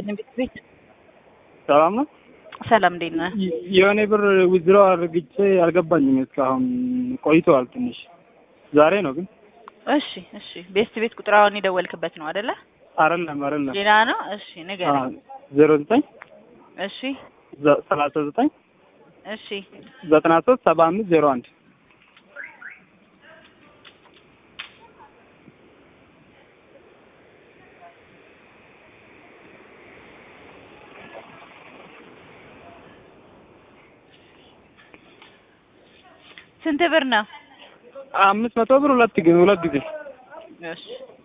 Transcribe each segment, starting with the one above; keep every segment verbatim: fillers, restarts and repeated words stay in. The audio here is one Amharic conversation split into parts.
ይስጥልኝ ቤት ሰላም ነው። ሰላም እንዴት ነህ? የሆነ ብር ዊዝድሮ አድርጌ አልገባኝም እስካሁን ቆይቷል ትንሽ ዛሬ ነው ግን እሺ እሺ ቤስት ቤት ቁጥራውን የደወልክበት ነው አይደለ? አይደለም አይደለም ሌላ ነው። እሺ ንገረኝ። ዜሮ ዘጠኝ እሺ ሰላሳ ዘጠኝ እሺ ዘጠና ሶስት ሰባ አምስት ዜሮ አንድ ስንት ብር ነው? አምስት መቶ ብር ሁለት ጊዜ ሁለት ጊዜ እሺ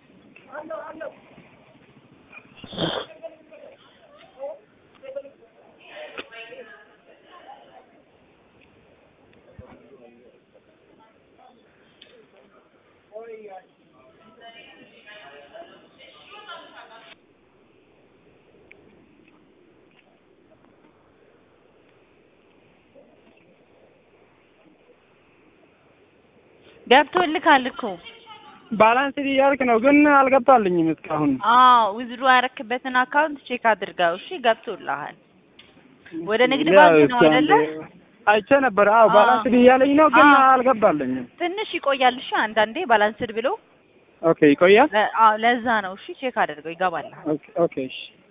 ገብቶልካል እኮ ባላንስ እያልክ ነው ግን አልገባልኝም እስካሁን። አዎ ዊዝድሮ ያረክበትን አካውንት ቼክ አድርጋው። እሺ ገብቶልሃል። ወደ ንግድ ባንክ ነው አይደለ? አይቼ ነበር። አዎ ባላንስ እያለኝ ነው ግን አልገባልኝም። ትንሽ ይቆያል። እሺ አንዳንዴ ባላንስድ ብሎ ኦኬ ይቆያል። አዎ ለዛ ነው። እሺ ቼክ አድርገው ይገባልሃል። ኦኬ ኦኬ እሺ